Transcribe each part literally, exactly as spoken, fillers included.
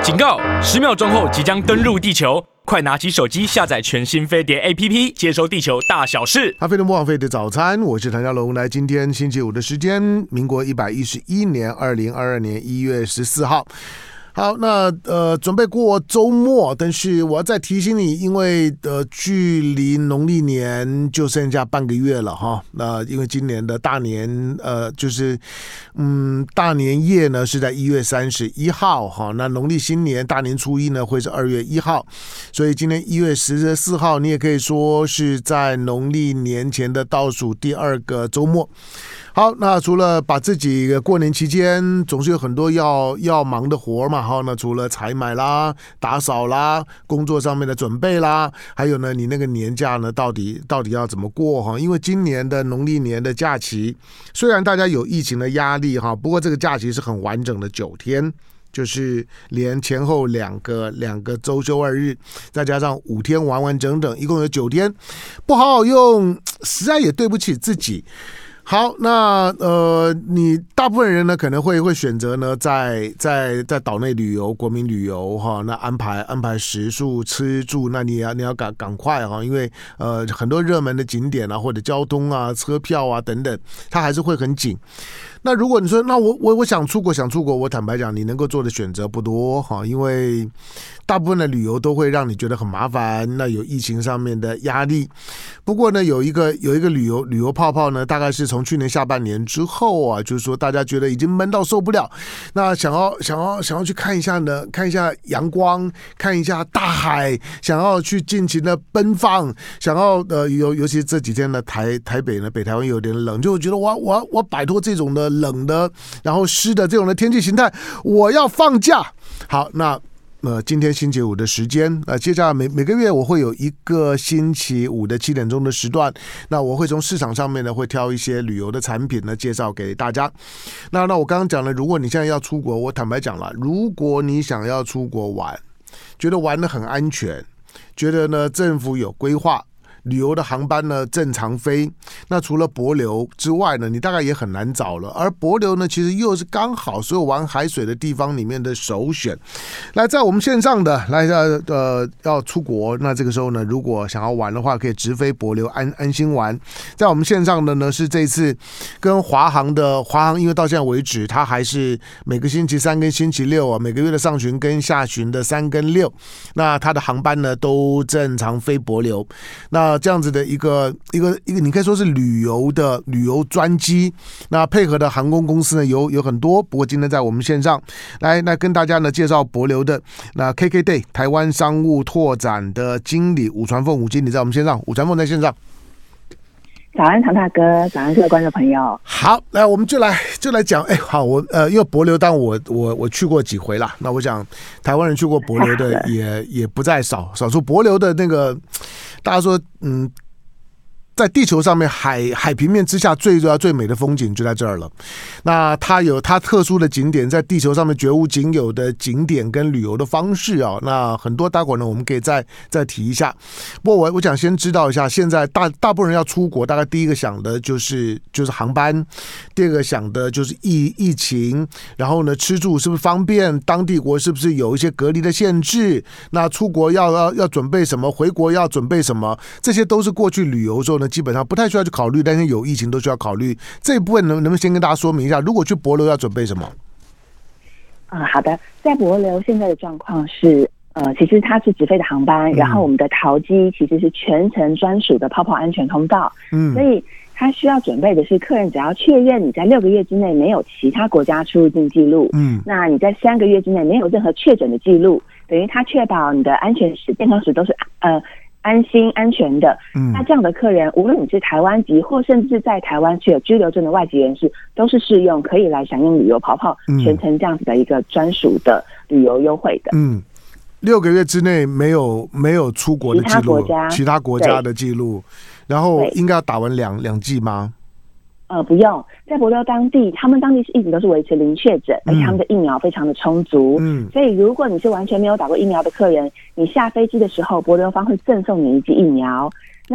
警告！十秒钟后即将登陆地球，快拿起手机下载全新飞碟 A P P， 接收地球大小事。 咖啡的莫非的早餐，我是谭家龙。来，今天星期五的时间，民国一百一十一年二零二二年一月十四号。好，那呃，准备过周末，但是我要再提醒你，因为呃，距离农历年就剩下半个月了哈。那因为今年的大年呃，就是嗯，大年夜呢是在一月三十一号哈。那农历新年大年初一呢会是二月一号，所以今天一月十四号，你也可以说是在农历年前的倒数第二个周末。好，那除了把自己过年期间总是有很多要要忙的活嘛，好，那除了采买啦、打扫啦、工作上面的准备啦，还有呢，你那个年假呢，到底到底要怎么过哈？因为今年的农历年的假期，虽然大家有疫情的压力哈，不过这个假期是很完整的九天。就是连前后两个两个周休二日，再加上五天完完整整，一共有九天，不好好用，实在也对不起自己。好，那呃，你大部分人呢可能会会选择呢在在在岛内旅游、国民旅游哈，那安排安排食宿、吃住，那你要你要赶赶快哈，因为呃很多热门的景点啊或者交通啊、车票啊等等，它还是会很紧。那如果你说那我我我想出国想出国，我坦白讲，你能够做的选择不多哈，因为大部分的旅游都会让你觉得很麻烦，那有疫情上面的压力。不过呢，有一个有一个旅游旅游泡泡呢，大概是从去年下半年之后啊，就是说大家觉得已经闷到受不了，那想要想要想要去看一下呢，看一下阳光，看一下大海，想要去尽情的奔放，想要呃尤尤其这几天呢，台台北呢，北台湾有点冷，就觉得我我我摆脱这种的冷的，然后湿的这种的天气形态，我要放假。好，那。呃，今天星期五的时间，呃，接下来每每个月我会有一个星期五的七点钟的时段，那我会从市场上面呢会挑一些旅游的产品呢介绍给大家。那那我刚刚讲了，如果你现在要出国，我坦白讲了，如果你想要出国玩，觉得玩得很安全，觉得呢政府有规划。旅游的航班呢正常飞，那除了帛琉之外呢，你大概也很难找了。而帛琉呢，其实又是刚好所有玩海水的地方里面的首选。来，在我们线上的来呃要出国，那这个时候呢，如果想要玩的话，可以直飞帛琉安安心玩。在我们线上的呢是这次跟华航的华航，因为到现在为止，它还是每个星期三跟星期六啊，每个月的上旬跟下旬的三跟六，那它的航班呢都正常飞帛琉。那这样子的一个一个一个，你可以说是旅游的旅游专机。那配合的航空公司呢有有很多，不过今天在我们线上来来跟大家呢介绍帛琉的那 K K Day 台湾商务拓展的经理武传凤武经理在我们线上，武传凤在线上。 早安，唐大哥，早安，各位观众朋友。 好，来，我们就来就来讲，哎，好，我呃，因为帛琉，当我我我去过几回啦，那我想台湾人去过帛琉的也也不在少，少数帛琉的那个，大家说，嗯。在地球上面海海平面之下最重要最美的风景就在这儿了。那它有它特殊的景点，在地球上面绝无仅有的景点跟旅游的方式啊。那很多待会儿呢，我们可以再再提一下。不过我我想先知道一下，现在大大部分人要出国，大概第一个想的就是就是航班，第二个想的就是疫疫情，然后呢吃住是不是方便，当地国是不是有一些隔离的限制，那出国要要要准备什么，回国要准备什么，这些都是过去旅游的时候呢。基本上不太需要去考虑，但是有疫情都需要考虑。这一部分能能不能先跟大家说明一下，如果去帛琉要准备什么？ 啊、呃，好的，在帛琉现在的状况是，呃，其实它是直飞的航班，然后我们的桃机其实是全程专属的泡泡安全通道，嗯，所以他需要准备的是，客人只要确认你在六个月之内没有其他国家出入境记录，嗯，那你在三个月之内没有任何确诊的记录，等于他确保你的安全史、健康史都是呃。安心安全的，嗯，那这样的客人，无论你是台湾籍或甚至在台湾持有居留证的外籍人士，都是适用，可以来享用旅游泡泡全程这样子的一个专属的旅游优惠的。嗯， 六个月之内没有没有出国的记录，其他国家其他国家的记录，然后应该要打完两两剂吗？ 呃，不用，在帛琉当地，他们当地是一直都是维持零确诊，而且他们的疫苗非常的充足，嗯，所以如果你是完全没有打过疫苗的客人，你下飞机的时候，帛琉方会赠送你一剂疫苗。那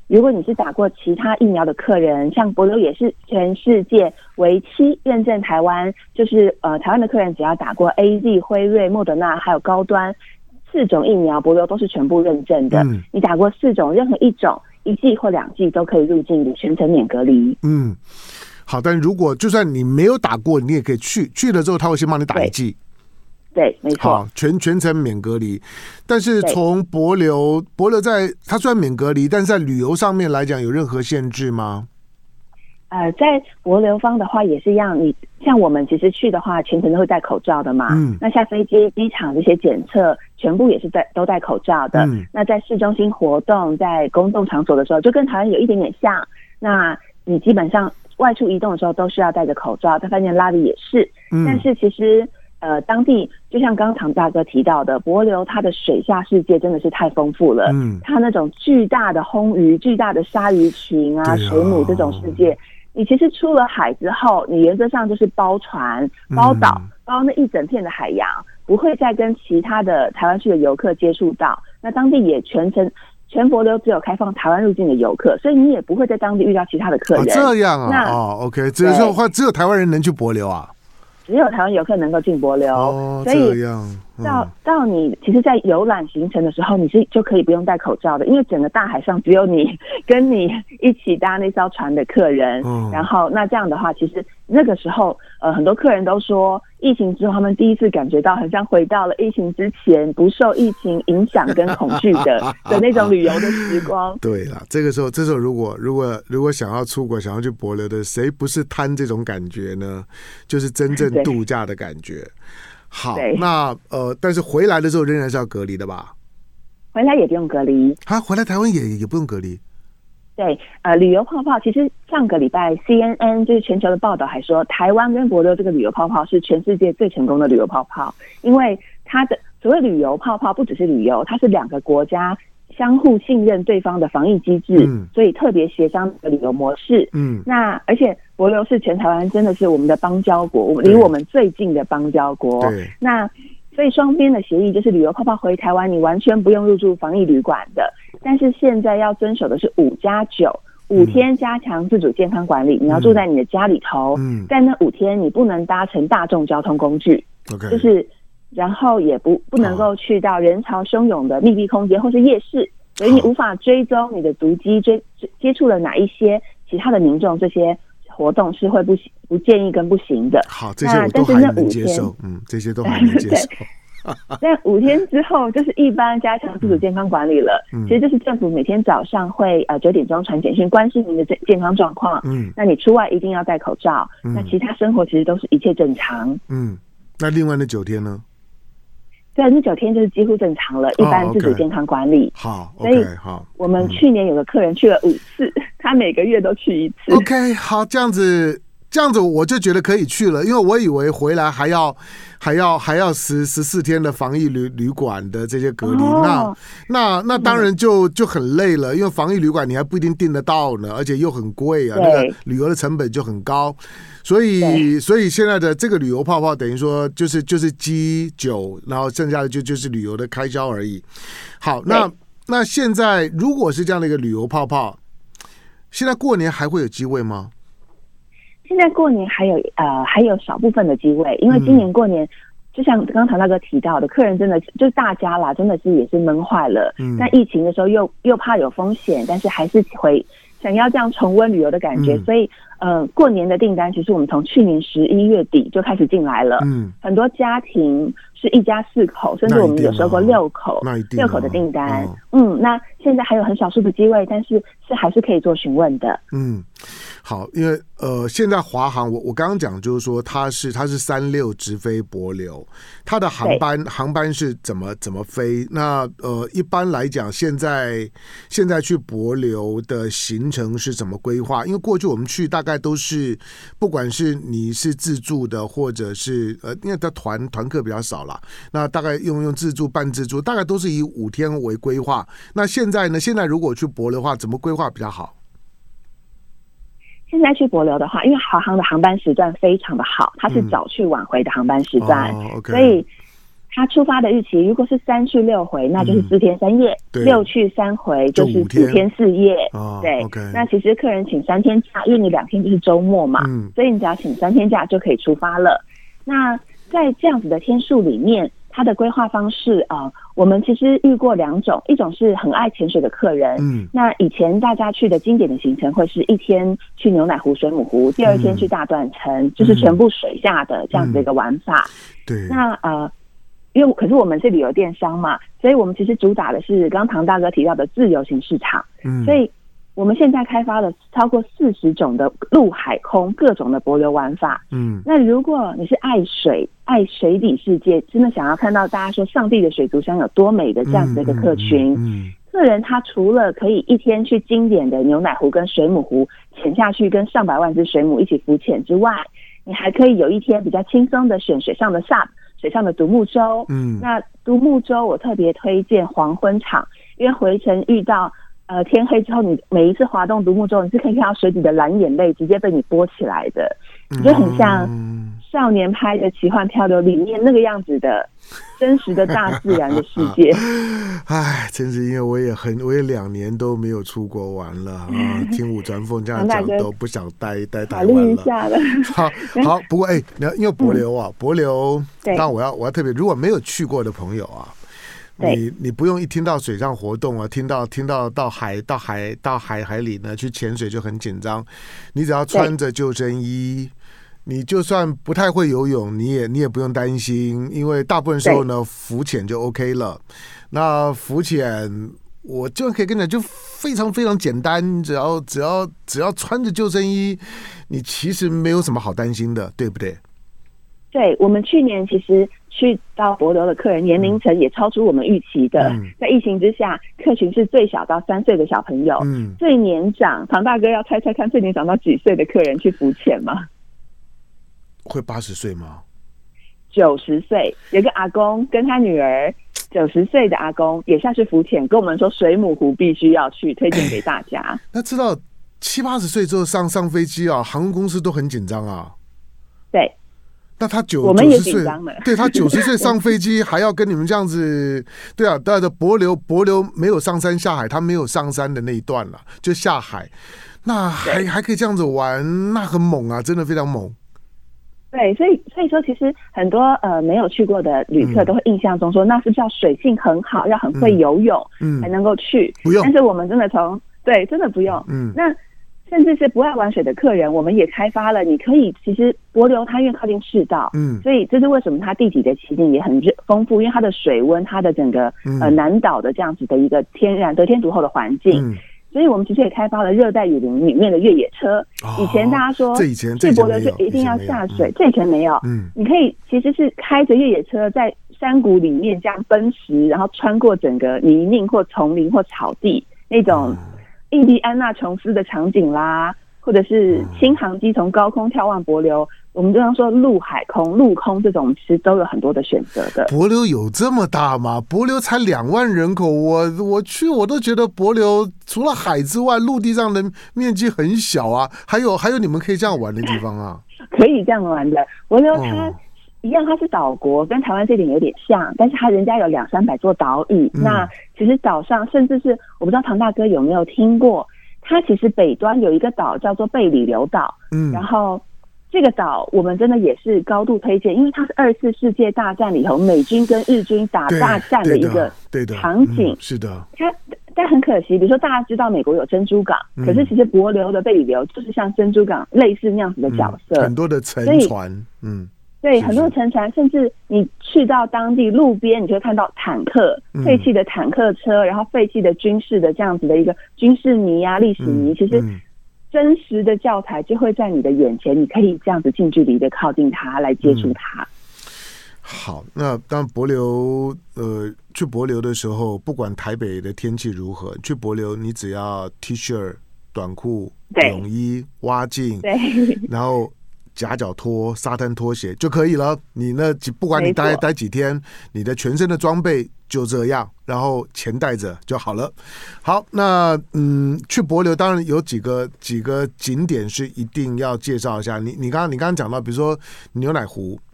如果你是打过其他疫苗的客人，像帛琉也是全世界为期认证台湾，就是呃台湾的客人只要打过 A Z、辉瑞、莫德纳还有高端四种疫苗，帛琉都是全部认证的。嗯、你打过四种，任何一种一剂或两剂都可以入境，你全程免隔离。 嗯，好，但如果就算你没有打过，你也可以去，去了之后他会先帮你打一剂。 对，没错， 好，全全程免隔离。但是从帛琉，帛琉在它虽然免隔离，但是在旅游上面来讲有任何限制吗？ 呃，在帛琉方的话也是一样，你像我们其实去的话，全程都会戴口罩的嘛。嗯。那下飞机、机场这些检测，全部也是戴都戴口罩的。嗯。那在市中心活动、在公共场所的时候，就跟台湾有一点点像。那你基本上外出移动的时候都是要戴着口罩，在饭店拉里也是。嗯。但是其实。呃，当地就像刚刚唐大哥提到的，帛琉它的水下世界真的是太丰富了。嗯，它那种巨大的红鱼、巨大的鲨鱼群啊、水母这种世界，你其实出了海之后，你原则上就是包船、包岛、嗯、包那一整片的海洋，不会再跟其他的台湾去的游客接触到。那当地也全程全帛琉只有开放台湾入境的游客，所以你也不会在当地遇到其他的客人。哦、 这样啊？那哦 ，OK， 只是说只有台湾人能去帛琉啊。 只有台湾游客能够进帛琉， 哦， 所以这样、嗯、 到到你其实，在游览行程的时候，你是就可以不用戴口罩的，因为整个大海上只有你跟你一起搭那艘船的客人。嗯、然后那这样的话，其实那个时候，呃，很多客人都说，疫情之后他们第一次感觉到，很像回到了疫情之前不受疫情影响跟恐惧的的那种旅游的时光。 对啦，这个时候，这时候如果如果如果想要出国、想要去帛琉的，谁不是贪这种感觉呢？就是真正度假的感觉。好，那呃，但是回来的时候仍然是要隔离的吧？ 回来也不用隔离。 他回来台湾也也不用隔离。 对，呃，旅游泡泡其实上个礼拜 C N N 就是全球的报道还说，台湾跟帛琉这个旅游泡泡是全世界最成功的旅游泡泡，因为它的所谓旅游泡泡不只是旅游，它是两个国家相互信任对方的防疫机制，嗯、所以特别协商的旅游模式。嗯，那而且帛琉是全台湾真的是我们的邦交国，我们离我们最近的邦交国。对，那所以双边的协议就是旅游泡泡回台湾，你完全不用入住防疫旅馆的。但是现在要遵守的是五加九，五天加强自主健康管理，你要住在你的家里头。嗯，在那五天你不能搭乘大众交通工具。OK， 就是。然后也不不能够去到人潮汹涌的密闭空间或是夜市，所以你无法追踪你的足迹，追接触了哪一些其他的民众，这些活动是会不不建议跟不行的。 好，这些我都还能接受，嗯，这些都还能接受。 但五天之后就是一般加强自主健康管理了，嗯、其实就是政府每天早上会呃九点钟传简讯关心您的健康状况，嗯，那你出外一定要戴口罩，嗯、那其他生活其实都是一切正常， 嗯，那另外那九天呢？ 对，那九天就是几乎正常了，一般自主健康管理。 好、 哦 okay, ，所以好，我们去年有个客人去了五次，嗯、他每个月都去一次。 OK， 好，这样子，这样子我就觉得可以去了，因为我以为回来还要还要还要十十四天的防疫旅旅馆的这些隔离，哦、那那那当然就就很累了，因为防疫旅馆你还不一定订得到呢，而且又很贵啊，那个旅游的成本就很高。所以，所以现在的这个旅游泡泡等于说就是就是鸡酒，然后剩下的就就是旅游的开销而已。好，那那现在如果是这样的一个旅游泡泡，现在过年还会有机会吗？ 现在过年还有呃还有少部分的机会，因为今年过年、嗯、就像刚刚唐大哥提到的，客人真的就是大家啦，真的是也是闷坏了。嗯，但疫情的时候又又怕有风险，但是还是回想要这样重温旅游的感觉，嗯、所以。呃，过年的订单其实我们从去年十一月底就开始进来了。嗯，很多家庭是一家四口，甚至我们有收过六口，六口的订单。哦、嗯，那现在还有很少数的机会，但是是还是可以做询问的。 嗯，好，因为呃，现在华航，我我刚刚讲就是说它是它是三六直飞帛琉，它的航班航班是怎么怎么飞？那呃，一般来讲，现在现在去帛琉的行程是怎么规划？因为过去我们去大概都是，不管是你是自助的，或者是呃，因为它团团客比较少啦，那大概用用自助、半自助，大概都是以五天为规划。那现在呢？现在如果去帛琉的话，怎么规划比较好？ 现在去帛琉的话，因为华航的航班时段非常的好，它是早去晚回的航班时段，嗯 oh, okay. 所以他出发的日期如果是三去六回，那就是四天三夜；六、嗯、去三回就是五天四夜。 哦、 对、 okay 那其实客人请三天假，因为你两天就是周末嘛、嗯，所以你只要请三天假就可以出发了。那在这样子的天数里面，它的规划方式啊、呃，我们其实遇过两种，一种是很爱潜水的客人，嗯，那以前大家去的经典的行程会是一天去牛奶湖、水母湖，第二天去大断层、嗯，就是全部水下的这样子的一个玩法。嗯、 对， 那呃。因为可是我们是旅游电商嘛，所以我们其实主打的是刚刚唐大哥提到的自由行市场，嗯，所以我们现在开发了超过四十种的陆海空各种的帛琉玩法，嗯，那如果你是爱水爱水底世界，真的想要看到大家说上帝的水族箱有多美的这样子的一个客群，嗯，嗯嗯客人他除了可以一天去经典的牛奶湖跟水母湖潜下去跟上百万只水母一起浮潜之外，你还可以有一天比较轻松的选水上的 S U P。水上的独木舟，嗯，那独木舟我特别推荐黄昏场，因为回程遇到呃天黑之后，你每一次滑动独木舟，你是可以看到水底的蓝眼泪直接被你拨起来的，你就很像少年拍的奇幻漂流里面那个样子的真实的大自然的世界。 哎，真是因为我也很，我也两年都没有出国玩了啊！听武传凤这样讲，都不想待待台湾了。 了好，好，不过哎，因为帛琉啊，帛琉，当然我要我要特别，如果没有去过的朋友啊。你你不用一听到水上活动啊，听到听到到海到海到海海里呢去潜水就很紧张，你只要穿着救生衣，你就算不太会游泳，你也你也不用担心，因为大部分时候呢浮潜就 OK 了。那浮潜我就可以跟你讲，就非常非常简单，只要只要只要穿着救生衣，你其实没有什么好担心的，对不对？ 对，我们去年其实去到帛琉的客人年龄层也超出我们预期的、嗯、在疫情之下，客群是最小到三岁的小朋友、嗯、最年长，唐大哥要猜猜看最年长到几岁的客人去浮潜吗？ 会八十岁吗？ 九十岁，有个阿公跟他女儿，九十岁的阿公也下去浮潜，跟我们说水母湖必须要去，推荐给大家、欸、 那知道七八十岁之后上上飞机啊，航空公司都很紧张啊。 对， 那他九我们也紧张了， 对，他九十岁上飞机还要跟你们这样子，对啊，对的，帛琉帛琉没有上山下海，他没有上山的那一段了，就下海，那还还可以这样子玩，那很猛啊，真的非常猛。 对，所以所以说，其实很多呃没有去过的旅客都会印象中说，嗯、那是不是要水性很好，要很会游泳，嗯，才能够去？ 不用， 但是我们真的从对，真的不用，嗯，那。甚至是不爱玩水的客人，我们也开发了，你可以其实帛琉它因为靠近赤道，嗯，所以这是为什么它地底的奇景也很丰富，因为它的水温，它的整个、嗯、呃南岛的这样子的一个天然得天独厚的环境，嗯，所以我们其实也开发了热带雨林里面的越野车。哦、以前大家说这以前去帛琉就一定要下水，这以前没有，嗯，你可以其实是开着越野车在山谷里面这样奔驰，然后穿过整个泥泞或丛林或草地那种。嗯印第安纳琼斯的场景啦，或者是轻航机从高空眺望帛琉，我们经常说陆海空、陆空这种，其实都有很多的选择的。 帛琉有这么大吗？帛琉才两万人口，我我去我都觉得帛琉除了海之外，陆地上的面积很小啊。还有还有你们可以这样玩的地方啊？ 可以这样玩的。帛琉它、哦一样，它是岛国，跟台湾这点有点像，但是它人家有两三百座岛屿、嗯。那其实岛上，甚至是我不知道唐大哥有没有听过，它其实北端有一个岛叫做贝里琉岛，嗯，然后这个岛我们真的也是高度推荐，因为它是二次世界大战里头美军跟日军打大战的一个场景， 嗯、是的。 它但很可惜，比如说大家知道美国有珍珠港，嗯、可是其实帛琉的贝里琉就是像珍珠港类似那样子的角色， 嗯、很多的沉船，嗯。 对，很多的沉船，甚至你去到当地路边，你就会看到坦克、废弃的坦克车，然后废弃的军事的这样子的一个军事迷啊、历史迷，其实真实的教材就会在你的眼前，你可以这样子近距离的靠近它，来接触它。嗯、 好，那当帛琉呃去帛琉的时候，不管台北的天气如何，去帛琉你只要 T 恤、短裤、泳衣、蛙镜，对，然后。夹脚拖、沙滩拖鞋就可以了。你呢？不管你待待几天，你的全身的装备就这样，然后钱带着就好了。好，那嗯，去帛琉当然有几个几个景点是一定要介绍一下。你你刚刚你刚刚讲到，比如说牛奶湖，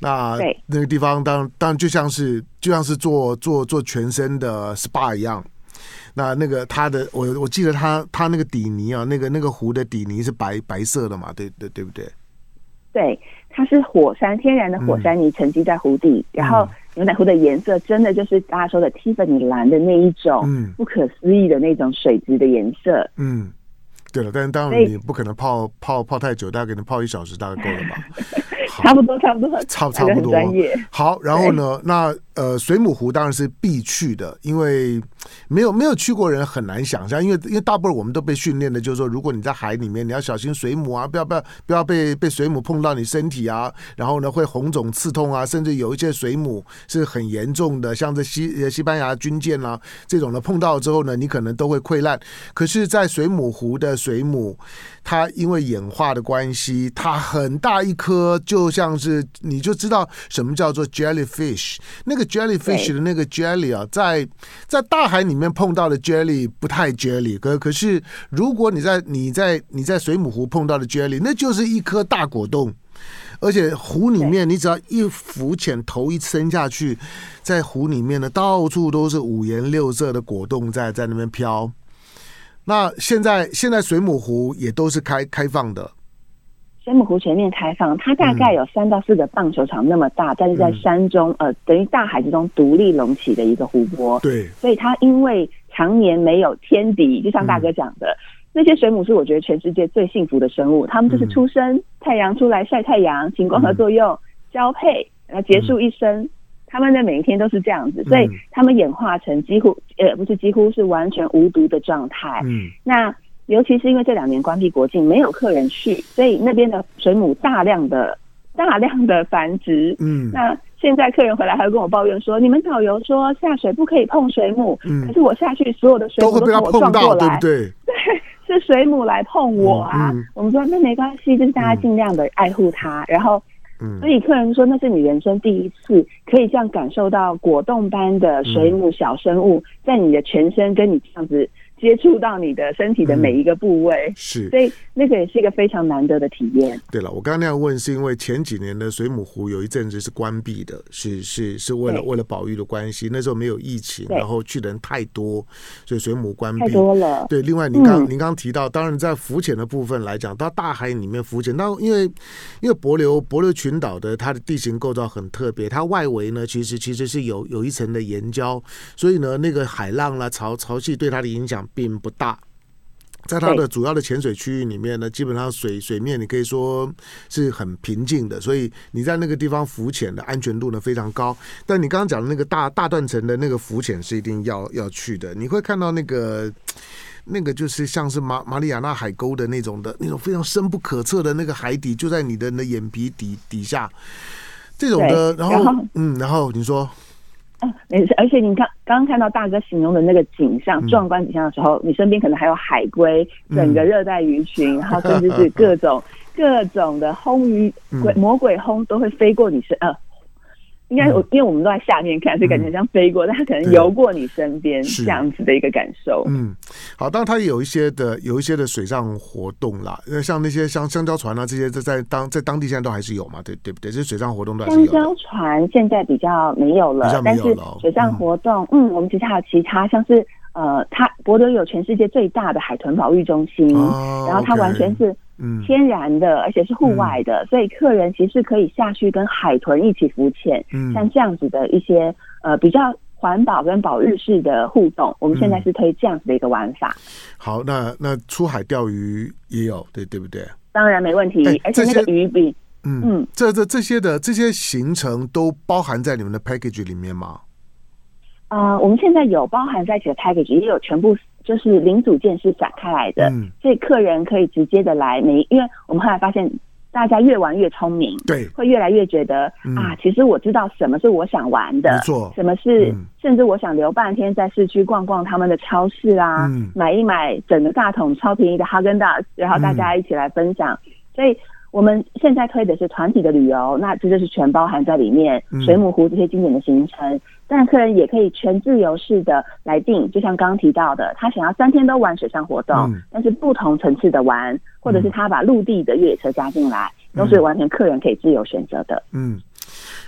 那那个地方当然当然就像是就像是做做做全身的 S P A 一样。那那个它的我我记得它它那个底泥啊，那个那个湖的底泥是白白色的嘛，对对对不对？ 对，它是火山天然的火山泥沉积在湖底，嗯、然后牛奶湖的颜色真的就是大家说的 Tiffany 蓝的那一种，嗯，不可思议的那种水质的颜色， 嗯。对了，但是当然你不可能泡泡泡太久，大概可能泡一小时大概够了吧？ 差不多，差不多， 差差不多。好，然后呢，那呃，水母湖当然是必去的，因为没有没有去过人很难想象，因为因为大部分我们都被训练的，就是说，如果你在海里面，你要小心水母啊，不要不要不要被被水母碰到你身体啊，然后呢会红肿刺痛啊，甚至有一些水母是很严重的，像这西西班牙军舰啊这种的，碰到之后呢，你可能都会溃烂。可是，在水母湖的水母，它因为演化的关系，它很大一颗，就像是你就知道什么叫做 jellyfish。那个 jellyfish 的那个 jelly 啊，在在大海里面碰到的 jelly 不太 jelly， 可可是如果你在你在你在水母湖碰到的 jelly， 那就是一颗大果冻。而且湖里面，你只要一浮潜，头一伸下去，在湖里面呢，到处都是五颜六色的果冻在在那边飘。那现在现在水母湖也都是开开放的， 水母湖全面开放，它大概有三到四个棒球场那么大，但是在山中，呃，等于大海之中独立隆起的一个湖泊。 对， 所以它因为常年没有天敌，就像大哥讲的，嗯、那些水母是我觉得全世界最幸福的生物，它们就是出生、嗯、太阳出来晒太阳，行光合作用、嗯、交配，然后结束一生。嗯，他们的每一天都是这样子，所以他们演化成几乎呃不是几乎是完全无毒的状态。嗯，那尤其是因为这两年关闭国境，没有客人去，所以那边的水母大量的大量的繁殖。嗯，那现在客人回来还会跟我抱怨说，你们导游说下水不可以碰水母，嗯，可是我下去所有的水母都把我撞过来， 对不对？ 对，是水母来碰我啊。嗯嗯、我们说那没关系，就是大家尽量的爱护它，嗯、然后。所以客人说那是你人生第一次可以这样感受到果冻般的水母小生物在你的全身跟你这样子接触到你的身体的每一个部位，嗯、是，所以那个也是一个非常难得的体验。 对了，我刚刚那样问是因为前几年的水母湖有一阵子是关闭的，是是是为了为了保育的关系，那时候没有疫情，然后去的人太多，所以水母关闭太多了。 对，另外您刚、嗯、您刚提到，当然在浮潜的部分来讲，到大海里面浮潜，那因为因为帛琉帛琉群岛的它的地形构造很特别，它外围呢其实其实是有有一层的岩礁，所以呢那个海浪啦潮潮汐对它的影响并不大。在它的主要的潜水区域里面呢，基本上水水面你可以说是很平静的，所以你在那个地方浮潜的安全度呢非常高。但你刚刚讲的那个大大断层的那个浮潜是一定要要去的，你会看到那个那个就是像是马马里亚纳海沟的那种的那种非常深不可测的那个海底就在你的那眼皮底底下这种的，然后, 然后嗯，然后你说。 嗯，没事。而且你刚刚看到大哥形容的那个景象，壮观景象的时候，你身边可能还有海龟，整个热带鱼群，然后甚至是各种各种的轰鱼、鬼魔鬼轰都会飞过你身，呃，应该我因为我们都在下面看，所以感觉像飞过，但它可能游过你身边这样子的一个感受。 嗯，好，当然它有一些的有一些的水上活动啦，像那些像香蕉船啊这些，在当在当地现在都还是有嘛，对对不对？这些水上活动都还是有。 香蕉船现在比较没有了，但是水上活动，嗯，嗯我们其实还有其他，像是呃，它帛琉有全世界最大的海豚保育中心，哦、然后它完全是。天然的，而且是户外的，嗯、所以客人其实可以下去跟海豚一起浮潜，嗯、像这样子的一些呃比较环保跟保育式的互动，我们现在是推这样子的一个玩法。 嗯、好，那那出海钓鱼也有，对对不对？ 当然没问题，欸、而且那个鱼比嗯嗯，这这这些的这些行程都包含在你们的 package 里面吗？ 呃，我们现在有包含在一起的 package， 也有全部就是零组件是展开来的，嗯、所以客人可以直接的来每，因为我们后来发现大家越玩越聪明， 对， 会越来越觉得、嗯、啊，其实我知道什么是我想玩的， 没错， 什么是、嗯、甚至我想留半天在市区逛逛他们的超市啊，嗯、买一买整个大桶超便宜的哈根达斯，然后大家一起来分享，嗯、所以。我们现在推的是团体的旅游，那这就是全包含在里面，水母湖这些经典的行程。但客人也可以全自由式的来定，就像刚刚提到的，他想要三天都玩水上活动，嗯、但是不同层次的玩，或者是他把陆地的越野车加进来，嗯、都是完全客人可以自由选择的。嗯。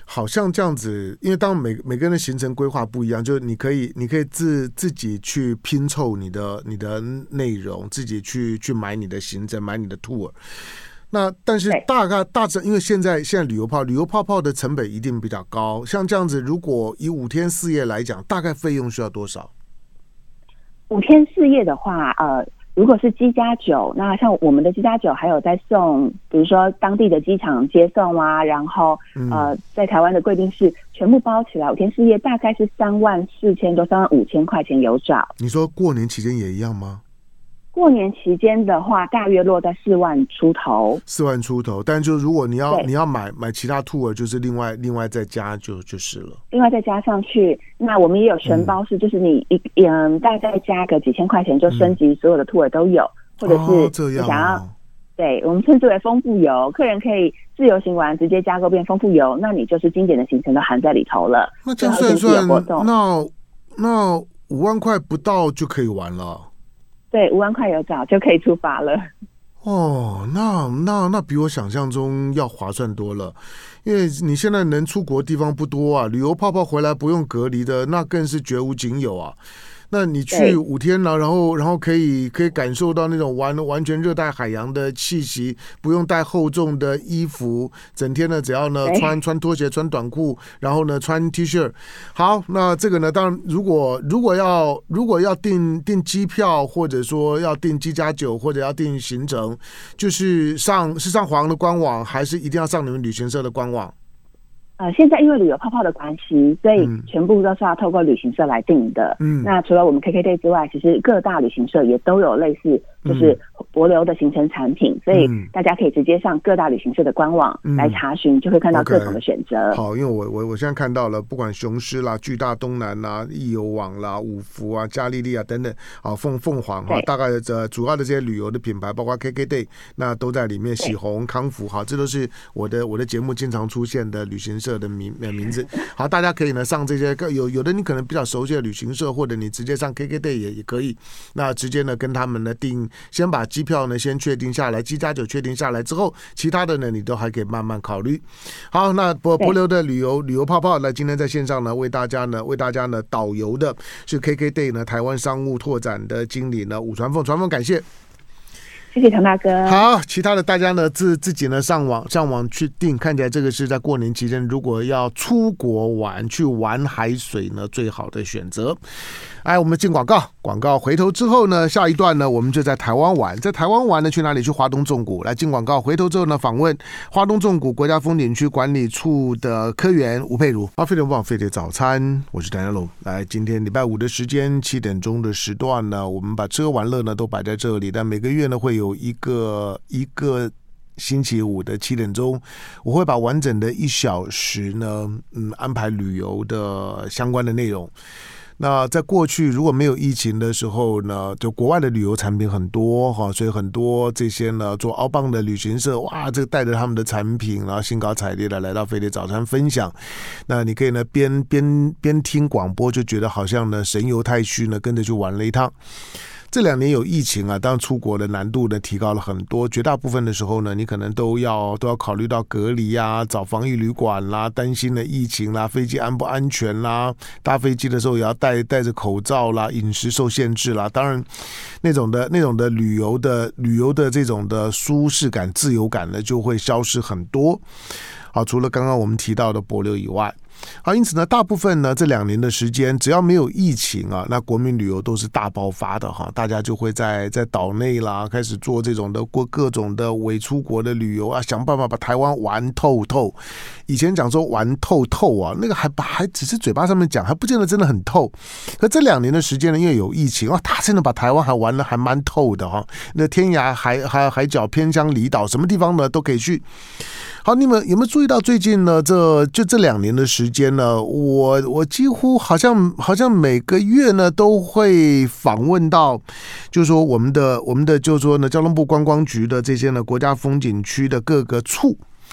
好像这样子，因为当每每个人的行程规划不一样，就是你可以你可以自自己去拼凑你的你的内容，自己去去买你的行程，买你的 tour。那但是大概大致，因为现在现在旅游泡旅游泡泡的成本一定比较高，像这样子，如果以五天四夜来讲，大概费用需要多少？ 五天四夜的话，呃，如果是机加酒，那像我们的机加酒还有在送，比如说当地的机场接送啊，然后呃，在台湾的贵宾室全部包起来，五天四夜大概是三万四千多、三万五千块钱有找。 你说过年期间也一样吗？ 过年期间的话，大约落在四万出头，四万出头。但就如果你要你要买买其他 tour， 就是另外另外再加就就是了。 另外再加上去，那我们也有全包式，嗯、就是你一嗯大概加个几千块钱就升级所有的 tour 都有，嗯、或者是你想要，哦、对我们称之为丰富游，客人可以自由行完直接加购变丰富游，那你就是经典的行程都含在里头了。 那这样算算，那那五万块不到就可以玩了。 对，五万块有找就可以出发了。 哦，那那那比我想象中要划算多了，因为你现在能出国的地方不多啊，旅游泡泡回来不用隔离的，那更是绝无仅有啊。那你去五天了，然后然后可以可以感受到那种完完全热带海洋的气息，不用带厚重的衣服，整天呢只要呢穿穿拖鞋、穿短裤，然后呢穿 T 恤。好，那这个呢，当然如果如果要如果要订订机票，或者说要订机加酒，或者要订行程，就是上是上华航的官网，还是一定要上你们旅行社的官网？ 呃，现在因为旅游泡泡的关系，所以全部都是要透过旅行社来订的。嗯，那除了我们 K K Day 之外，其实各大旅行社也都有类似就是帛琉的行程产品，嗯、所以大家可以直接上各大旅行社的官网来查询，嗯、就会看到各种的选择。 Okay. 好，因为我我我现在看到了，不管雄狮啦、巨大东南啦、易游网啦、五福啊、嘉利利啊等等，啊凤凤凰哈，大概的主要的这些旅游的品牌，包括 K K Day， 那都在里面。喜鸿、康福，好，这都是我的我的节目经常出现的旅行社的名名字。好，大家可以呢上这些有有的你可能比较熟悉的旅行社，或者你直接上 K K Day 也也可以。那直接呢跟他们呢订，先把机票呢先确定下来，机加酒确定下来之后，其他的呢你都还可以慢慢考虑。好，那帛帛琉的旅游旅游泡泡呢，今天在线上呢为大家呢为大家呢导游的是 K K Day 呢台湾商务拓展的经理呢武传凤，传凤感谢。 谢谢唐大哥。 好，其他的大家呢自自己呢上网上网去订，看起来这个是在过年期间，如果要出国玩去玩海水呢，最好的选择。哎，我们进广告，广告回头之后呢，下一段呢，我们就在台湾玩，在台湾玩呢，去哪里？去华东纵谷。来进广告，回头之后呢，访问华东纵谷国家风景区管理处的科员吴佩如。啊，飞碟网飞碟早餐，我是谭家龙。来，今天礼拜五的时间，七点钟的时段呢，我们把吃喝玩乐呢都摆在这里，但每个月呢会有一个一个。星期五的七点钟，我会把完整的一小时呢，嗯，安排旅游的相关的内容。那在过去如果没有疫情的时候呢，就国外的旅游产品很多哈，所以很多这些呢做澳棒的旅行社，哇，这个带着他们的产品，然后兴高采烈的来到飞碟早餐分享。那你可以呢边边边听广播，就觉得好像呢神游太虚呢，跟着去玩了一趟。这两年有疫情啊，当然出国的难度呢提高了很多，绝大部分的时候呢，你可能都要都要考虑到隔离啊，找防疫旅馆啦，担心的疫情啦，飞机安不安全啦，搭飞机的时候也要戴戴着口罩啦，饮食受限制啦，当然那种的那种的旅游的旅游的这种的舒适感、自由感呢，就会消失很多。好，除了刚刚我们提到的帛琉以外。好，因此呢，大部分呢这两年的时间，只要没有疫情啊，那国民旅游都是大爆发的哈，大家就会在在岛内啦开始做这种的过各种的伪出国的旅游啊，想办法把台湾玩透透。以前讲说玩透透啊，那个还还只是嘴巴上面讲，还不见得真的很透。可这两年的时间呢，因为有疫情啊，他真的把台湾还玩得还蛮透的哈。那天涯海海海角、偏乡离岛，什么地方呢都可以去。好，你们有没有注意到最近呢？这就这两年的时间呢，我我几乎好像好像每个月呢都会访问到，就是说我们的我们的就是说呢，交通部观光局的这些呢国家风景区的各个处。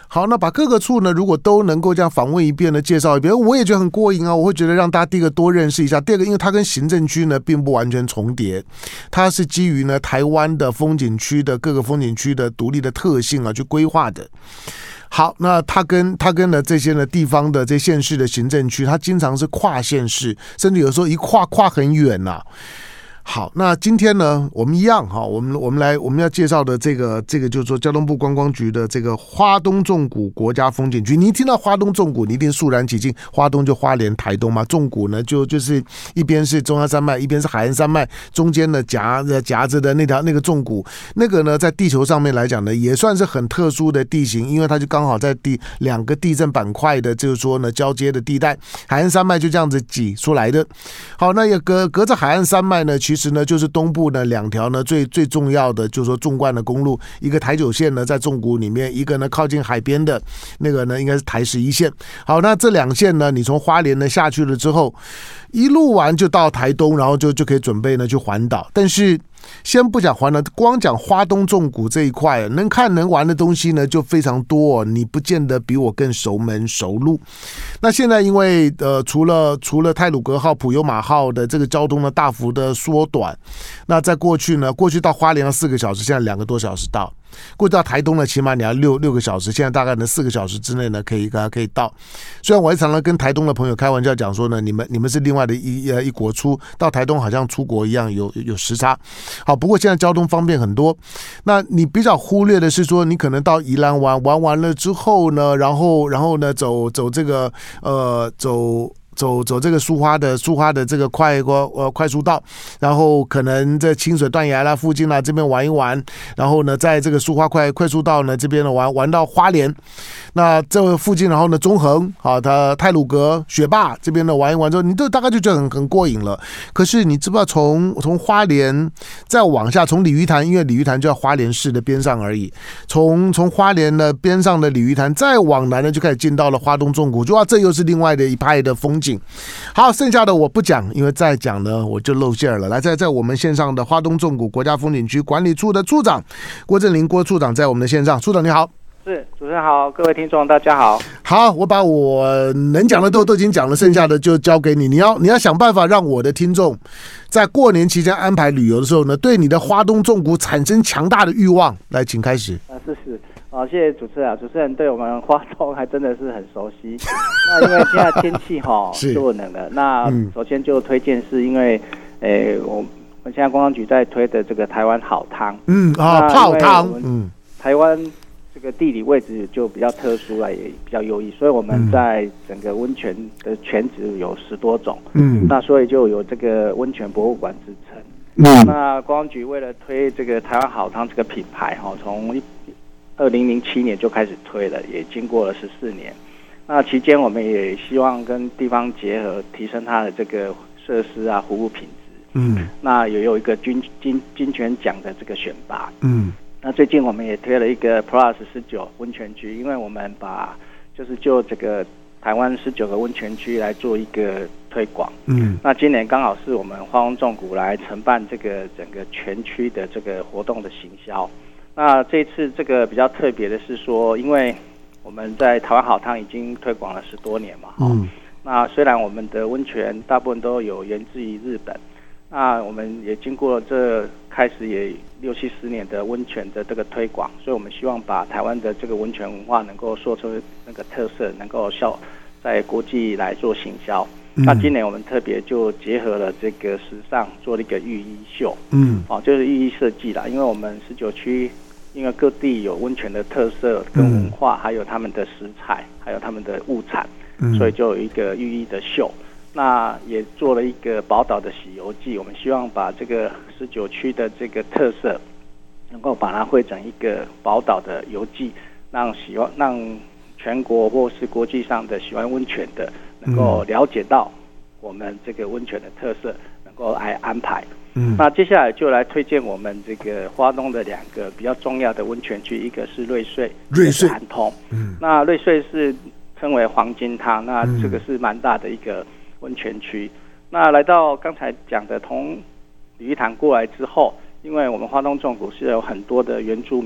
好，那把各个处呢，如果都能够这样访问一遍呢，介绍一遍，我也觉得很过瘾啊。我会觉得让大家第一个多认识一下，第二个，因为它跟行政区呢并不完全重叠，它是基于呢台湾的风景区的各个风景区的独立的特性啊去规划的。好，那它跟它跟呢这些呢地方的这县市的行政区，它经常是跨县市，甚至有时候一跨跨很远呐、啊。好，那今天呢，我们一样哈，我们我们来我们要介绍的这个这个就是说交通部观光局的这个花东纵谷国家风景区。你一听到花东纵谷，你一定肃然起敬。花东就花莲、台东嘛，纵谷呢就就是一边是中央山脉，一边是海岸山脉，中间呢夹着夹着的那条那个纵谷，那个呢在地球上面来讲呢，也算是很特殊的地形，因为它就刚好在地两个地震板块的，就是说呢交接的地带，海岸山脉就这样子挤出来的。好，那也隔隔着海岸山脉呢，其实。其实呢，就是东部呢两条呢最最重要的，就是说纵贯的公路，一个台九线呢在纵谷里面，一个呢靠近海边的那个呢应该是台十一线。好，那这两线呢，你从花莲呢下去了之后，一路完就到台东，然后就就可以准备呢去环岛。但是先不讲环岛，光讲花东纵谷这一块，能看能玩的东西呢就非常多、哦，你不见得比我更熟门熟路。那现在因为呃除了除了太鲁阁号、普悠玛号的这个交通呢大幅的缩短，那在过去呢，过去到花莲要四个小时，现在两个多小时到。过去到台东呢，起码你要六六个小时，现在大概呢四个小时之内呢可以可以到。虽然我常常跟台东的朋友开玩笑讲说呢，你们你们是另外的一呃一国出，到台东好像出国一样，有有时差。好，不过现在交通方便很多。那你比较忽略的是说，你可能到宜兰玩玩完了之后呢，然后然后呢走走这个呃走。走走这个苏花的苏花的这个快呃快速道，然后可能在清水断崖啦附近啦这边玩一玩，然后呢在这个苏花快快速道呢这边呢玩玩到花莲，那这附近然后呢中横好它太鲁阁雪霸这边呢玩一玩之后，你都大概就觉得很很过瘾了。可是你知不知道从从花莲再往下，从鲤鱼潭，因为鲤鱼潭就在花莲市的边上而已，从从花莲的边上的鲤鱼潭再往南呢就开始进到了花东纵谷，就哇这又是另外的一派的风景。好，剩下的我不讲，因为再讲呢我就露馅了。来，在在我们线上的花东纵谷国家风景区管理处的处长郭振林郭处长在我们的线上，处长你好。 是，主持人好，各位听众大家好。 好，我把我能讲的都都已经讲了，剩下的就交给你。你要你要想办法让我的听众在过年期间安排旅游的时候呢，对你的花东纵谷产生强大的欲望。来，请开始。 啊，是是。好、哦，谢谢主持人。主持人对我们花东还真的是很熟悉。那因为现在天气哈多冷了，那首先就推荐是因为，诶、嗯，我们现在观光局在推的这个台湾好汤。嗯啊，泡汤。嗯，台湾这个地理位置就比较特殊了，也比较优异，所以我们在整个温泉的泉质有十多种。嗯，那所以就有这个温泉博物馆之称。嗯，那观光局为了推这个台湾好汤这个品牌哈，从一二零零七年就开始推了，也经过了十四年。那期间我们也希望跟地方结合，提升它的这个设施啊、服务品质。嗯，那也有一个金金金泉奖的这个选拔。嗯，那最近我们也推了一个 Plus 十九温泉区，因为我们把就是就这个台湾十九个温泉区来做一个推广。嗯，那今年刚好是我们花东纵谷来承办这个整个全区的这个活动的行销。那这次这个比较特别的是说，因为我们在台湾好汤已经推广了十多年嘛，嗯，那虽然我们的温泉大部分都有源自于日本，那我们也经过这开始也六七十年的温泉的这个推广，所以我们希望把台湾的这个温泉文化能够说出那个特色，能够效在国际来做行销。嗯、那今年我们特别就结合了这个时尚，做了一个浴衣秀，嗯，哦，就是浴衣设计啦，因为我们十九区。因为各地有温泉的特色跟文化，嗯、还有他们的食材，还有他们的物产，嗯、所以就有一个浴衣的秀。那也做了一个宝岛的洗游记，我们希望把这个十九区的这个特色，能够把它汇整一个宝岛的游记，让喜欢让全国或是国际上的喜欢温泉的，能够了解到我们这个温泉的特色，能够来安排。嗯，那接下来就来推荐我们这个花东的两个比较重要的温泉区，一个是瑞穗， 瑞穗涵通。嗯，那瑞穗是称为黄金汤，那这个是蛮大的一个温泉区。那来到刚才讲的从鲤鱼潭过来之后，因为我们花东纵谷是有很多的原住民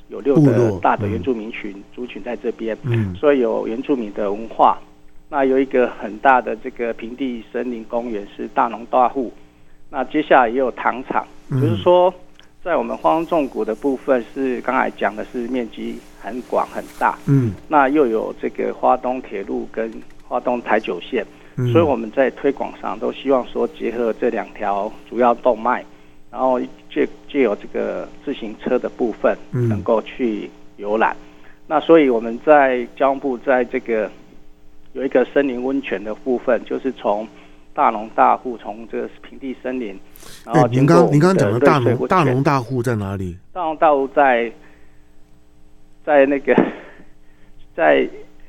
有六个大的原住民群、嗯、族群在这边，嗯，所以有原住民的文化。那有一个很大的这个平地森林公园是大农大户，那接下来也有糖厂，嗯、就是说在我们花东纵谷的部分是刚才讲的是面积很广很大，嗯，那又有这个花东铁路跟花东台九线，嗯、所以我们在推广上都希望说结合这两条主要动脉，然后借借由这个自行车的部分能够去游览。嗯、那所以我们在交通部在这个有一个森林温泉的部分，就是从大农大户从这个平地森林，然后经过我们的瑞穗温泉。您刚您刚讲的大农大农大户在哪里？ 大农大户在在那个在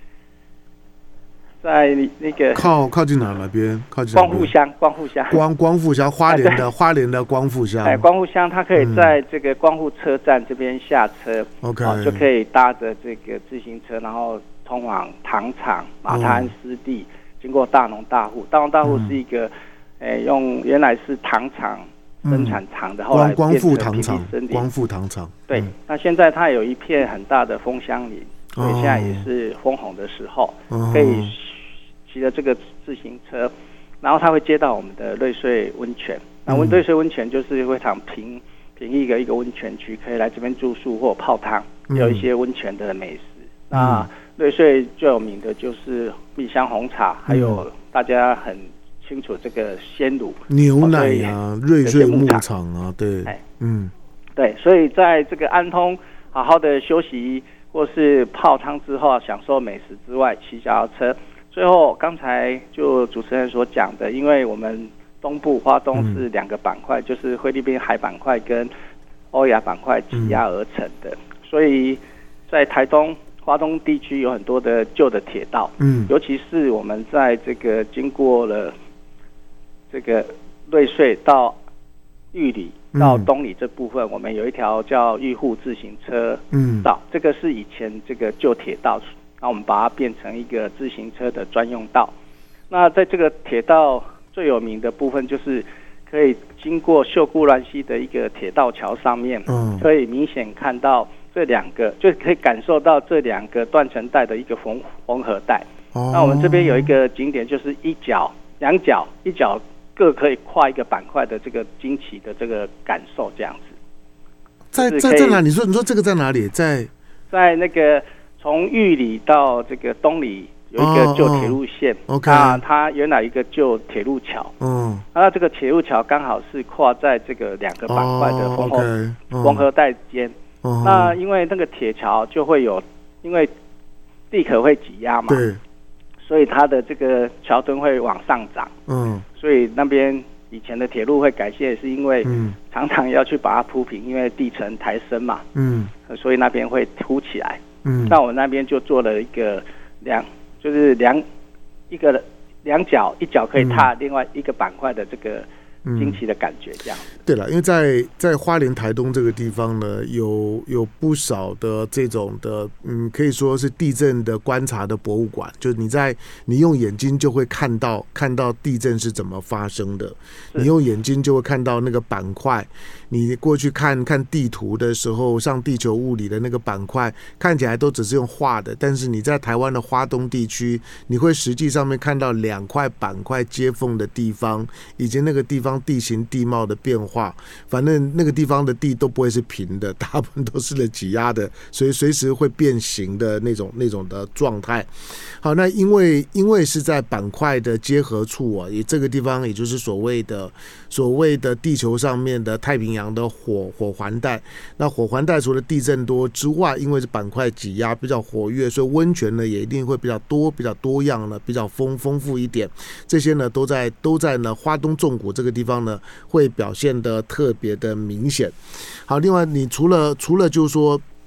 在那个靠靠近哪那边？靠近光复乡，光复乡光光复乡，花莲的花莲的光复乡。 哎，光复乡它可以在这个光复车站这边下车， OK， 嗯、就可以搭着这个自行车，然后通往糖厂、马太安湿地，嗯、经过大农大户。大农大户是一个，嗯欸、用原来是糖厂生产厂的，嗯、后来变成平地森林。 光复糖厂。 对，嗯、那现在它有一片很大的枫香林，所以现在也是枫红的时候，哦、可以骑着这个自行车，然后它会接到我们的瑞穗温泉。那温瑞穗温泉就是非常平平易的一个温泉区，可以来这边住宿或泡汤，也有一些温泉的美食。嗯、那瑞穗最有名的就是蜜香红茶，还有大家很清楚这个鲜乳牛奶啊，瑞穗牧场啊，对，嗯， 对，所以在这个安通好好的休息或是泡汤之后，享受美食之外，骑脚踏车。最后刚才就主持人所讲的，因为我们东部花东是两个板块，嗯、就是菲律宾海板块跟欧亚板块挤压而成的，嗯、所以在台东花东地区有很多的旧的铁道，嗯，尤其是我们在这个经过了这个瑞穗到玉里到东里这部分，嗯、我们有一条叫玉户自行车道，嗯、这个是以前这个旧铁道，那我们把它变成一个自行车的专用道。那在这个铁道最有名的部分，就是可以经过秀姑峦溪的一个铁道桥上面，嗯、可以明显看到这两个，就可以感受到这两个断层带的一个缝缝合带。哦、那我们这边有一个景点，就是一角、两角、一角各可以跨一个板块的这个惊奇的这个感受，这样子。 在在在哪里？你说你说这个在哪里？在在那个从玉里到这个东里有一个旧铁路线。哦哦 OK， 那它原来一个旧铁路桥。嗯。那这个铁路桥刚好是跨在这个两个板块的缝合、哦 okay， 缝合带间。哦、那因为那个铁桥就会有，因为地壳会挤压嘛，对，所以它的这个桥墩会往上涨。嗯，所以那边以前的铁路会改线，是因为常常要去把它铺平，因为地层抬升嘛。嗯，所以那边会凸起来。嗯，那我那边就做了一个两，就是两一个两角，一角可以踏另外一个板块的这个惊奇的感觉，这样子。 对了，因为在在花莲台东这个地方呢，有有不少的这种的，嗯，可以说是地震的观察的博物馆，就是你在你用眼睛就会看到看到地震是怎么发生的，你用眼睛就会看到那个板块。你过去看看地图的时候，上地球物理的那个板块看起来都只是用画的，但是你在台湾的花东地区，你会实际上面看到两块板块接缝的地方，以及那个地方地形地貌的变化。反正那个地方的地都不会是平的，大部分都是了挤压的，所以随时会变形的那种那种的状态。好，那因为因为是在板块的结合处啊，也这个地方也就是所谓的所谓的地球上面的太平洋的火火环带。那火环带除了地震多之外，因为是板块挤压比较活跃，所以温泉呢也一定会比较多、比较多样呢，比较丰丰富一点。这些呢都在都在呢花东纵谷这个地方呢会表现的特别的明显。好，另外你除了除了就是说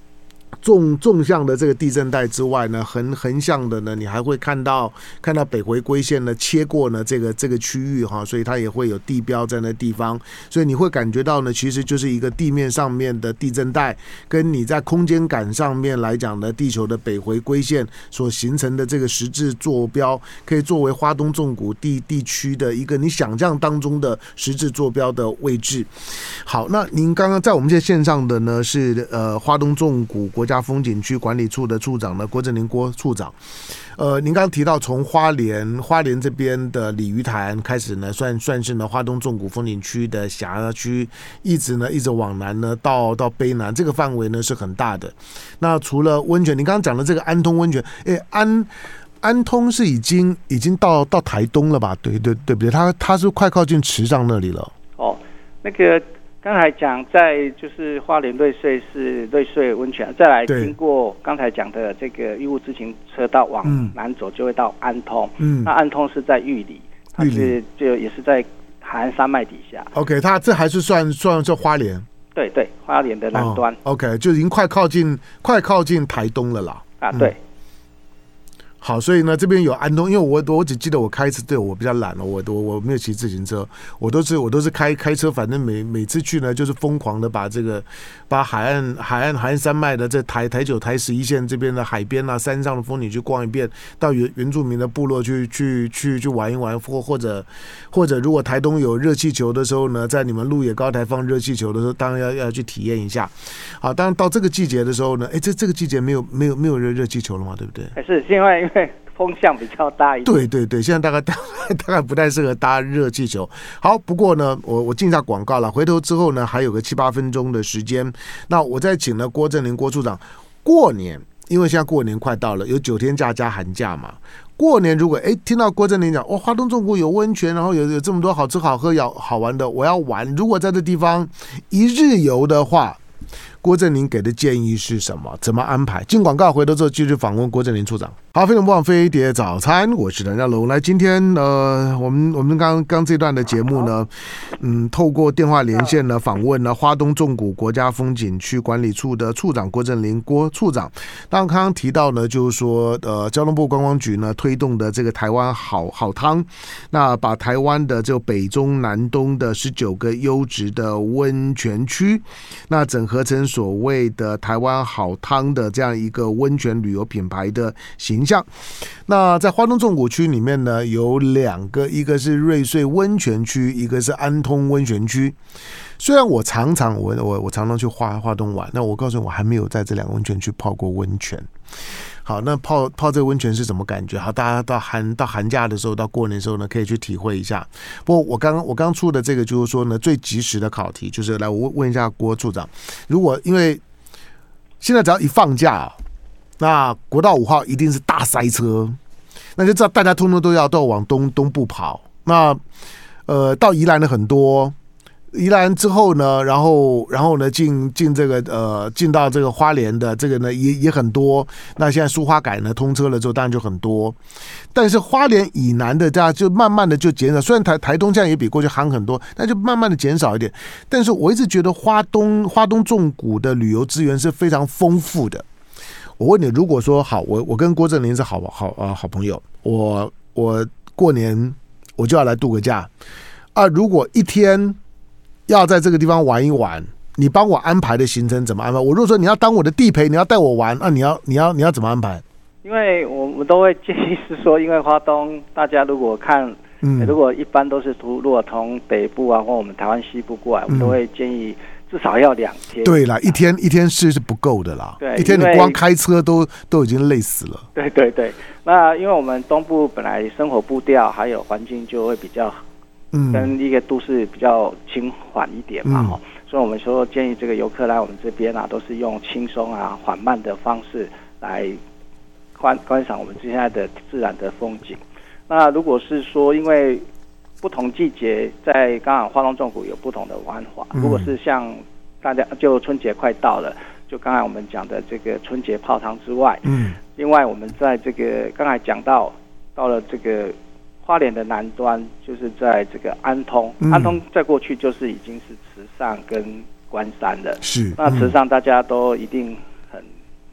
纵纵向的这个地震带之外呢，横横向的呢，你还会看到看到北回归线呢切过呢这个这个区域哈，所以它也会有地标在那地方，所以你会感觉到呢，其实就是一个地面上面的地震带，跟你在空间感上面来讲呢，地球的北回归线所形成的这个实质坐标，可以作为花东纵谷地地区的一个你想象当中的实质坐标的位置。好，那您刚刚在我们这线上的呢是呃花东纵谷国家风景区管理处的处长呢郭振麟郭处长，呃，您刚刚提到从花莲花莲这边的鲤鱼潭开始呢，算算是呢花东纵谷风景区的辖区，一直呢一直往南呢到到卑南，这个范围呢是很大的。那除了温泉，你刚刚讲的这个安通温泉，哎，安安通是已经已经到到台东了吧？对对对不对？它它是快靠近池上那里了。 哦，那个。刚才讲在就是花莲瑞穗是瑞穗温泉，再来经过刚才讲的这个义务自行车道往南走就会到安通，嗯，那安通是在玉里，它是就也是在海岸山脉底下。 OK， 它这还是算算是花莲， 对对，花莲的南端。 哦、OK， 就已经快靠近快靠近台东了啦。 啊，对。嗯， 好，所以呢，这边有安通，因为我我只记得我开车，对我比较懒了，我我我没有骑自行车，我都是我都是开开车，反正每每次去呢，就是疯狂的把这个把海岸海岸海岸山脉的这台台九台十一线这边的海边啊、山上的风景去逛一遍，到原原住民的部落去去去去玩一玩，或或者或者如果台东有热气球的时候呢，在你们鹿野高台放热气球的时候，当然要要去体验一下。好，当然到这个季节的时候呢，哎，这这个季节没有没有没有热热气球了嘛，对不对？ 还是因为因为风向比较大一点。 对对对，现在大概大概大概不太适合搭热气球。好，不过呢，我我进一下广告了，回头之后呢，还有个七八分钟的时间，那我再请了郭振麟郭处长。过年，因为现在过年快到了，有九天假加寒假嘛。过年如果哎听到郭振麟讲，哦，花东纵谷有温泉，然后有有这么多好吃好喝好好玩的，我要玩。如果在这地方一日游的话，郭振麟给的建议是什么？怎么安排？进广告回头之后继续访问郭振麟处长。好，非常不枉飞碟早餐，我是谭家龙。来，今天呃，我们我们刚刚这段的节目呢，嗯，透过电话连线呢，访问了花东纵谷国家风景区管理处的处长郭振麟郭处长。当然，刚刚提到呢，就是说，呃，交通部观光局呢推动的这个台湾好好汤，那把台湾的这北中南东的十九个优质的温泉区，那整合成所谓的台湾好汤的这样一个温泉旅游品牌的形象。那在花东纵谷区里面呢，有两个，一个是瑞穗温泉区，一个是安通温泉区。虽然我常常我我我常常去花花东玩，那我告诉你，我还没有在这两个温泉区泡过温泉。好，那泡泡这个温泉是什么感觉？好，大家到寒到寒假的时候，到过年的时候呢，可以去体会一下。不过我刚我刚出的这个就是说呢，最及时的考题就是来我问一下郭处长，如果因为现在只要一放假，那国道五号一定是大塞车，那就知道大家通通都要都要往东东部跑。那呃，到宜兰的很多。宜兰之后呢，然后然后呢，进进这个呃，进到这个花莲的这个呢，也也很多。那现在苏花改呢通车了之后，当然就很多。但是花莲以南的这样就慢慢的就减少，虽然台台东这样也比过去夯很多，但就慢慢的减少一点。但是我一直觉得花东花东纵谷的旅游资源是非常丰富的。我问你，如果说好，我我跟郭振麟是好好啊好朋友，我我过年我就要来度个假啊，如果一天要在这个地方玩一玩，你帮我安排的行程怎么安排？我如果说你要当我的地陪，你要带我玩，那、啊、你要你要你要怎么安排？ 因为我们都会建议是说，因为花东大家如果看，嗯，如果一般都是如果从北部啊或我们台湾西部过来，我们都会建议至少要两天。 对啦，一天一天是是不够的啦。对，一天你光开车都都已经累死了。 对对对，那因为我们东部本来生活步调还有环境就会比较。嗯，跟一个都市比较轻缓一点嘛，嗯、所以我们说建议这个游客来我们这边啊，都是用轻松啊、缓慢的方式来观观赏我们现在的自然的风景。那如果是说，因为不同季节在刚好花东纵谷有不同的玩法，嗯、如果是像大家就春节快到了，就刚才我们讲的这个春节泡汤之外，嗯，另外我们在这个刚才讲到到了这个。花莲的南端就是在这个安通，嗯、安通再过去就是已经是池上跟关山了。 是， 那池上大家都一定很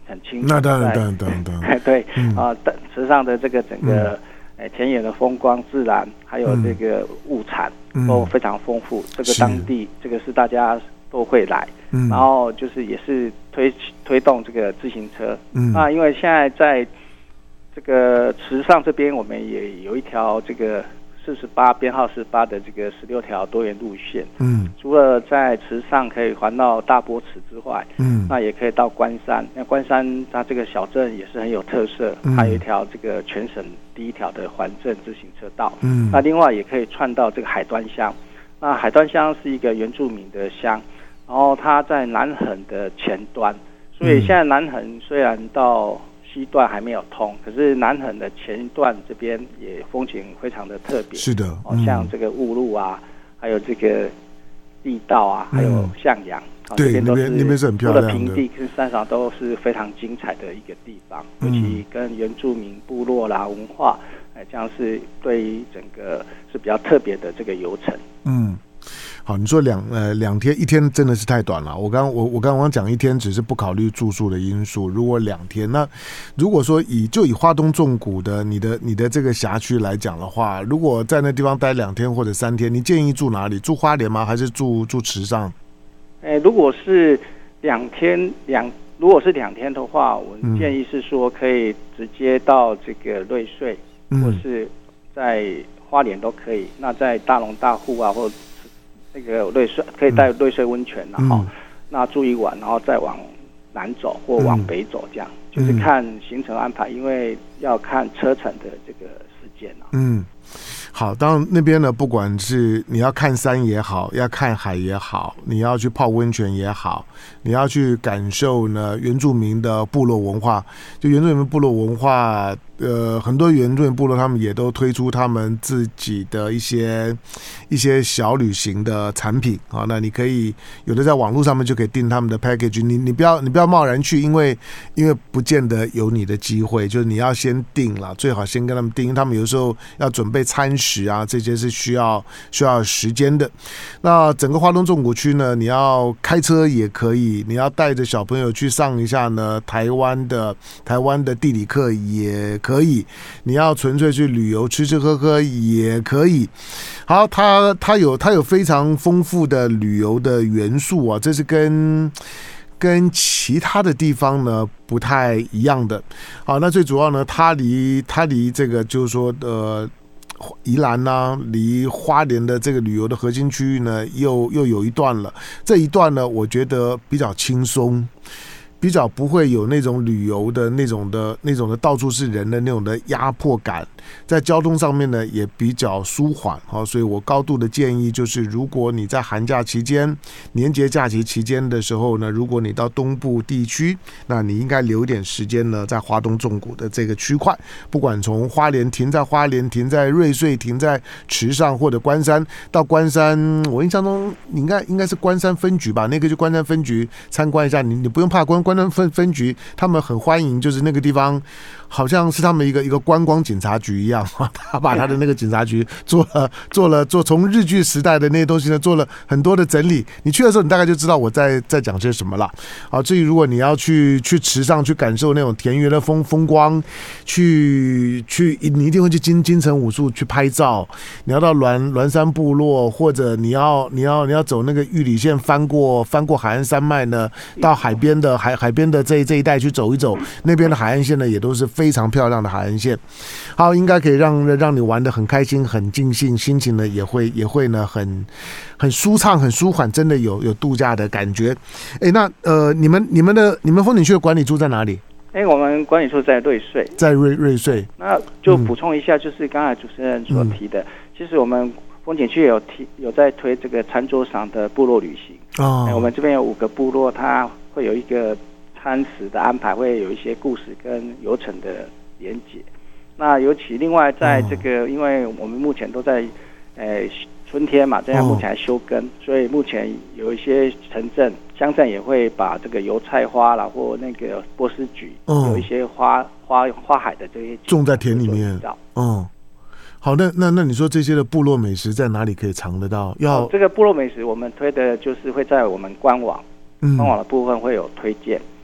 很清楚。 那当然，当然，当然，当然， 对啊，池上的这个整个。哎，田野的风光、自然，还有这个物产、嗯、都非常丰富。这个当地，这个是大家都会来，嗯、然后就是也是推推动这个自行车。嗯，那因为现在在这个池上这边，我们也有一条这个四十八编号四十八的这个十六条多元路线。嗯，除了在池上可以环到大波池之外，嗯，那也可以到关山。那关山它这个小镇也是很有特色，嗯、还有一条这个全省第一条的环镇自行车道。嗯，那另外也可以串到这个海端乡。那海端乡是一个原住民的乡，然后它在南横的前端，所以现在南横虽然到西段还没有通，可是南横的前一段这边也风景非常的特别。 是的， 嗯、像这个雾路啊，还有这个地道啊，还有向阳。 嗯、对，那边那边是很漂亮的， 平地跟山上都是非常精彩的一个地方，尤其跟原住民部落啦文化，哎，这样是对于整个是比较特别的这个游程。 嗯。好，你说两呃两天，一天真的是太短了。我刚我我刚刚讲一天，只是不考虑住宿的因素。如果两天，那如果说以就以花东纵谷的你的你的这个辖区来讲的话，如果在那地方待两天或者三天，你建议住哪里？住花莲吗？还是住住池上？ 哎，如果是两天两，如果是两天的话，我建议是说可以直接到这个瑞穗，嗯、或是在花莲都可以。那在大龙大户啊，或那个瑞穗可以带瑞穗温泉，然后、嗯、那住一晚，然后再往南走或往北走，这样、嗯、就是看行程安排，因为要看车程的这个时间啊。 嗯。好，当然那边呢，不管是你要看山也好，要看海也好，你要去泡温泉也好，你要去感受呢原住民的部落文化，就原住民部落文化，呃，很多原住民部落他们也都推出他们自己的一些一些小旅行的产品啊。那你可以有的在网络上面就可以订他们的 package， 你你不要你不要贸然去，因为因为不见得有你的机会，就是你要先订啦，最好先跟他们订，因为他们有时候要准备餐食。啊，这些是需要需要时间的。那整个花东纵谷区呢，你要开车也可以，你要带着小朋友去上一下呢台湾的台湾的地理课也可以，你要纯粹去旅游吃吃喝喝也可以。好，它它有它有非常丰富的旅游的元素啊，这是跟跟其他的地方呢不太一样的。好，那最主要呢，它离它离这个就是说呃。宜兰呢，离花莲的这个旅游的核心区域呢，又又有一段了。这一段呢，我觉得比较轻松，比较不会有那种旅游的那种的那种的到处是人的那种的压迫感。在交通上面呢，也比较舒缓。好，所以我高度的建议就是，如果你在寒假期间、年节假期期间的时候呢，如果你到东部地区，那你应该留一点时间呢，在花东纵谷的这个区块，不管从花莲停在花莲、停在瑞穗、停在池上或者关山，到关山，我印象中你应该应该是关山分局吧？那个就关山分局参观一下，你你不用怕关关山分分局，他们很欢迎，就是那个地方。好像是他们一个一个观光警察局一样，他把他的那个警察局做了做了做从日据时代的那些东西呢，做了很多的整理。你去的时候，你大概就知道我在在讲些什么了。好，至于如果你要去去池上去感受那种田园的风风光，去去你一定会去金金城武术去拍照。你要到鸾鸾山部落，或者你要你要你要走那个玉里线翻过翻过海岸山脉呢，到海边的海海边的这这一带去走一走，那边的海岸线呢也都是非常漂亮的海岸线。好，应该可以让让你玩得很开心很尽兴，心情呢也会也会呢很很舒畅很舒缓，真的有有度假的感觉。哎，那呃你们你们的你们风景区的管理处在哪里？ 哎，我们管理处在瑞穗， 在瑞瑞穗。 那就补充一下，就是刚才主持人所提的，嗯、其实我们风景区有提有在推这个餐桌上的部落旅行。哦，我们这边有五个部落，它会有一个餐食的安排，会有一些故事跟游程的连结。那尤其另外在这个，哦、因为我们目前都在呃春天嘛，这样目前还休耕，哦、所以目前有一些城镇、乡镇也会把这个油菜花啦，或那个波斯菊，哦、有一些花花花海的这些种在田里面。哦，好，那那那你说这些的部落美食在哪里可以尝得到？要、 哦、这个部落美食，我们推的就是会在我们官网。官网的部分会有推荐，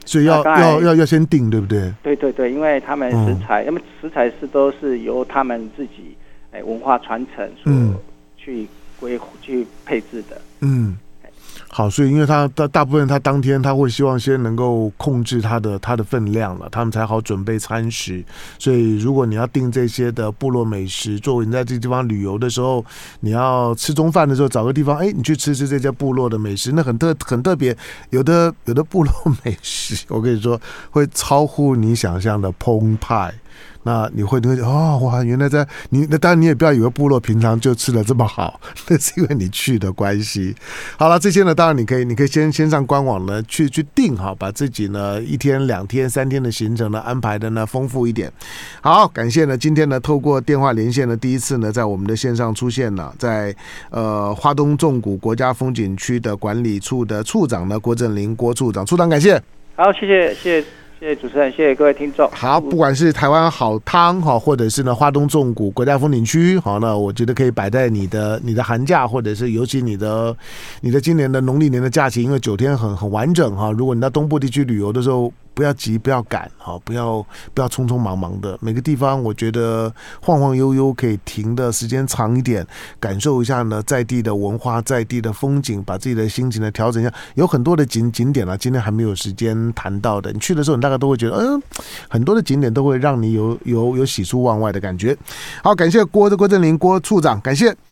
所以要要要要先订，对不对？ 对对对，因为他们食材，因为食材是都是由他们自己哎文化传承所去规、嗯、去配置的。嗯。 好，所以因为他大大部分他当天他会希望先能够控制他的他的分量了，他们才好准备餐食。所以如果你要订这些的部落美食，作为你在这个地方旅游的时候，你要吃中饭的时候找个地方，哎，你去吃吃这家部落的美食，那很特很特别。有的有的部落美食，我跟你说会超乎你想象的澎湃。那你会你会哦哇，原来在你那当然你也不要以为部落平常就吃的这么好，那是因为你去的关系。好了，这些呢，当然你可以你可以先先上官网呢去去定哈，把自己呢一天、两天、三天的行程呢安排的呢丰富一点。好，感谢呢今天呢透过电话连线呢第一次呢在我们的线上出现了，在呃花东纵谷国家风景区的管理处的处长呢郭正霖郭处长，处长感谢。 好，谢谢谢谢。谢谢主持人，谢谢各位听众。 好，不管是台湾好汤哈，或者是呢花东纵谷国家风景区，好，那我觉得可以摆在你的你的寒假，或者是尤其你的你的今年的农历年的假期，因为九天很很完整哈。如果你到东部地区旅游的时候，不要急，不要赶，好，不要不要匆匆忙忙的。每个地方我觉得晃晃悠悠，可以停的时间长一点，感受一下呢在地的文化、在地的风景，把自己的心情呢调整一下。有很多的景景点啊，今天还没有时间谈到的。你去的时候，你大概都会觉得，嗯，很多的景点都会让你有有有喜出望外的感觉。好，感谢郭的郭正霖郭处长，感谢。